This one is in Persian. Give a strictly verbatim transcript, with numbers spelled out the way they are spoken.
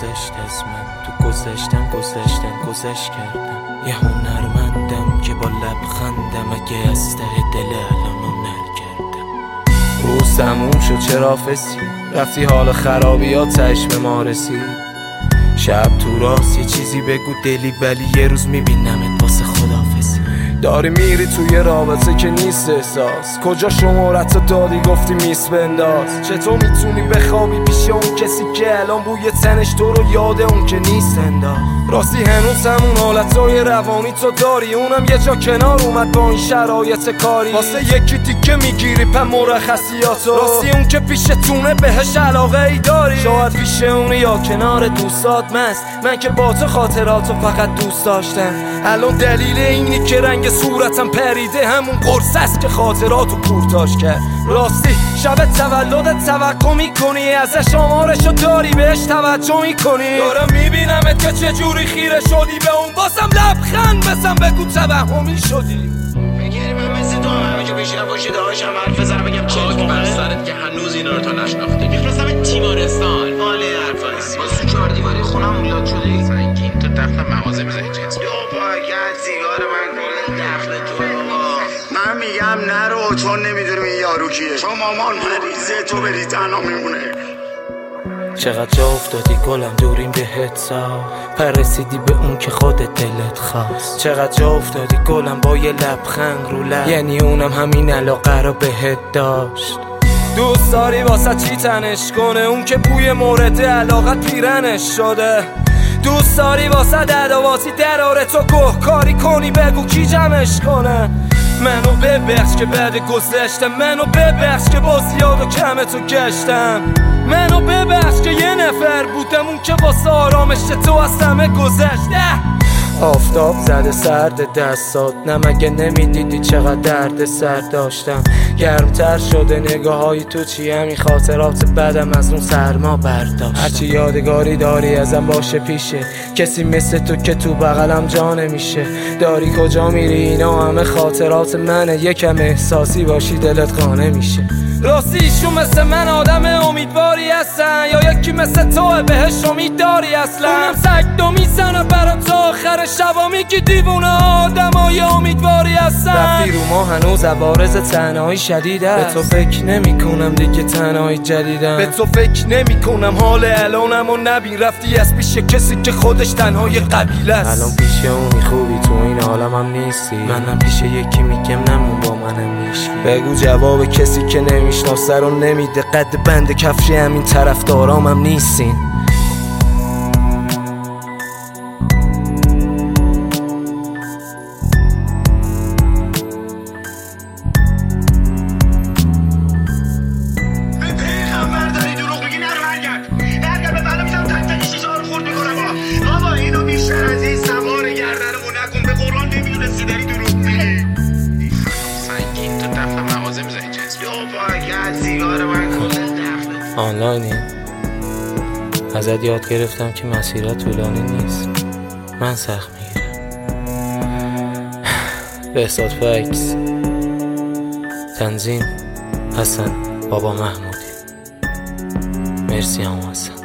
گذشت از من، تو گذشتم گذشتم گذشت کردم. یه هنرمندم که با لبخندم اگه از ته دل الان هنر کردم. روز تموم شد چرا فسی رفتی حال خرابی ها چشم ما رسید. شب تو راست یه چیزی بگو دلی ولی یه روز میبینمت واسه خداحافظی. داری میری توی رابطه که نیست احساس، کجا شمارت دادی گفتی میس بنداز. چطور میتونی بخوابی پیش اون کسی که الان بوی تنش تو رو یاد اون که نیست انداز. راستی هنوز همون حالتهای روانی تو داری، اونم یه جا کنار اومد با این شرایط کاری. واسه یکی دیگه میگیری پا مرخصیاتو، راستی اون که پیشتونه بهش علاقه ای داری. شاید پیش اونه یا کنار دوستات مست، من که با تو خاطراتو فقط دوست داشتم. الان دلیل اینی که رنگ صورتم پریده همون قرص است که خاطراتو کورتاش کرد. راستی شب تولدت توقع میکنی ازش آمارشو داری بهش توجه میکنی. دارم میبینمت که چجوری خیره شدی به اون، بازم لبخند بزن بگو توهمی شدی. میگیری من مثل تو هم همه جو بشینم پشت داشتم حرف بزنم بگم چاک بر سرت که هنوز اینا رو تا نشناخته. میفرستم تیمارستان ماله حرفایی با سو چهار دیواری خونم اولاد شده. سنگین تو دفتر مغازه میزنی جنس بیا باید سیگار من کل دخل تو. من میگم نرو چون نمیدونم این یارو کیه، چون مامان مریضه تو بری تنها میمونه. چقدر جا افتادی گلم دوریم بهت سا، پرسیدی به اون که خودت دلت خواست. چقدر جا افتادی گلم با یه لبخند رو لب، یعنی اونم همین علاقه رو بهت داشت. دوست داری واسه چی تنش کنه اون که بوی مورد علاقت پیرنش شده. دوست داری واسه ددواسی دراره تو گوه کاری کنی بگو کی جمعش کنه. منو ببخش که بعد گذشتم، منو ببخش که با زیاد و کم تو گشتم. منو ببخش که یه نفر بودم اون که واسه آرامش تو از همه گذشته. آفتاب زده سرد دستات، نه مگه نمیدیدی چقدر درد سر داشتم. گرمتر شده نگاه های تو چی همین خاطرات بدم از اون سرما برداشتم. هرچی یادگاری داری ازم باشه پیشه، کسی مثل تو که تو بغلم جا نمیشه. داری کجا میری اینا همه خاطرات منه، یکم احساسی باشی دلت خانه میشه. راستی ایشون مثل من آدم امیدواری هستن یا یکی مثل تو بهش امید داری اصلا؟ اونم سگ دو میزنه برا تا آخر شبا میگی دیوونه آدم های امیدواری هستن. رفتی رو ما هنوز عوارض تنهایی شدید است، به تو فکر نمی کنم دیگه تنهایی جدیدم. به تو فکر نمی کنم حال الانم و نبین رفتی از پیش کسی که خودش تنهای قبیله است. الان پیش اونی خوبی تو این عالمم نیستی، منم پیش یکی میگم نمون با منم نیشی. بگو جواب کسی که نمیشناسه رو نمیده، قد بند کفشی همین طرفدارامم نیستین. آنلاینی ازت یاد گرفتم که مسیرت طولانی نیست، من سخت میگیرم. بهزاد فکس، تنظیم حسن بابا محمودی. مرسی هم حسن.